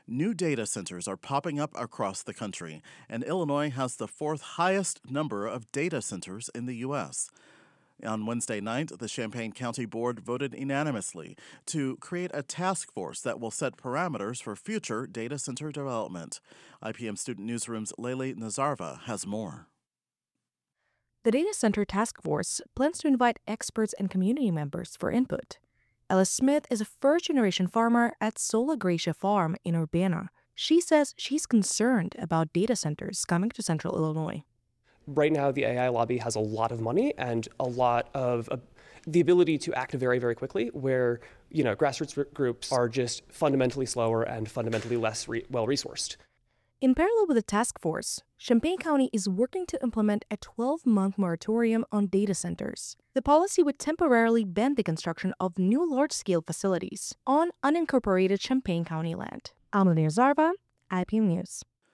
New data centers are popping up across the country, and Illinois has the fourth highest number of data centers in the U.S. On Wednesday night, the Champaign County Board voted unanimously to create a task force that will set parameters for future data center development. IPM Student Newsroom's Lele Nazarva has more. The Data Center Task Force plans to invite experts and community members for input. Alice Smith is a first-generation farmer at Sola Gracia Farm in Urbana. She says she's concerned about data centers coming to central Illinois. Right now, the AI lobby has a lot of money and a lot of the ability to act very, very quickly, where grassroots groups are just fundamentally slower and fundamentally less well-resourced. In parallel with the task force, Champaign County is working to implement a 12-month moratorium on data centers. The policy would temporarily ban the construction of new large-scale facilities on unincorporated Champaign County land. I'm Lena Zarva, IPM News.